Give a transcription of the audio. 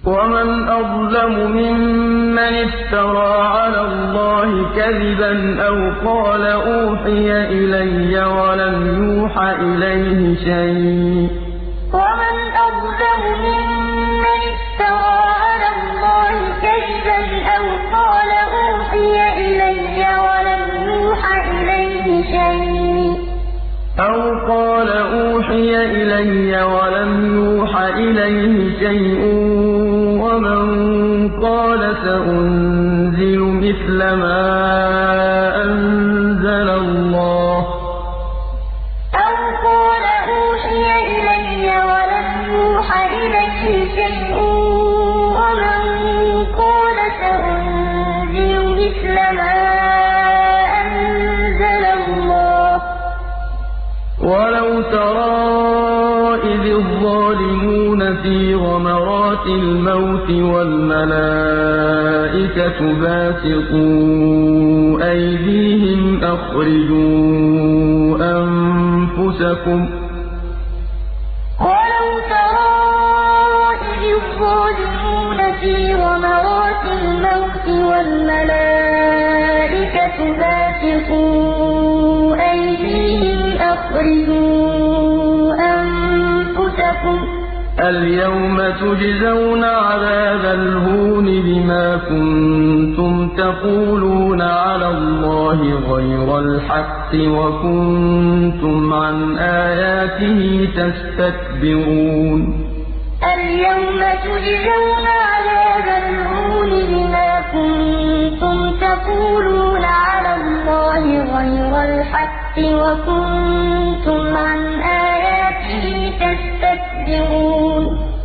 ومن أظلم ممن افترى على الله كذبا أو قال أوحي إلي ولم يوح إليه شيء ومن أظلم ممن افترى على الله كذبا أو قال أوحي إلي ولم يوح إليه شيء ومن قال سأنزل مثل ما أنزل الله أو قال أوحي إلي ولم يوح إليه شيء ومن قال سأنزل مثل ما أنزل الله ولو ترى إذ الظالمون في غمرات الموت والملائكة باسطوا أيديهم أخرجوا أنفسكم ولو ترى إذ الظالمون في غمرات الموت والملائكة باسطوا أيديهم أخرجوا أنفسكم اليوم تجزون عذاب الهون بما كنتم تقولون على الله غير الحق وكنتم عن آياته تستكبرون اليوم تجزون عذاب الهون بما كنتم تقولون على الله غير الحق وكنتم